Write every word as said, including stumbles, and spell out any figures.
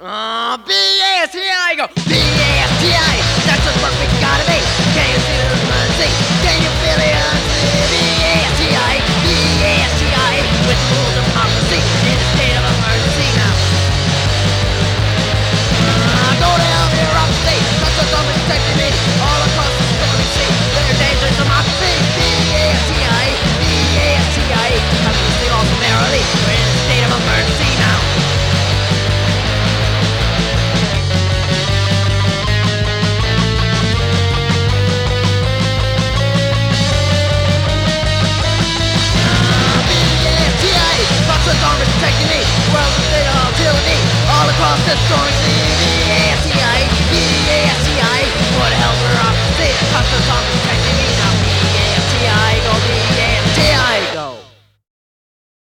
Uh, B A S T I, go B A S T I. That's just what we gotta be. Can you see the emergency? Can you feel the urgency? B A S T I, B A S T I. With the rules of democracy in a state of emergency now. Uh, go to hell, bureaucracy. That's just what protecting me. All across the story, see their dangerous democracy. B A S T I, B A S T I. Have to stay all summarily. We're in a state of emergency now. On protecting me, world's a state of tyranny. All across the stormy sea. B A S T I, B A S T I. What the hell, we're off the state. Customs on protecting me now.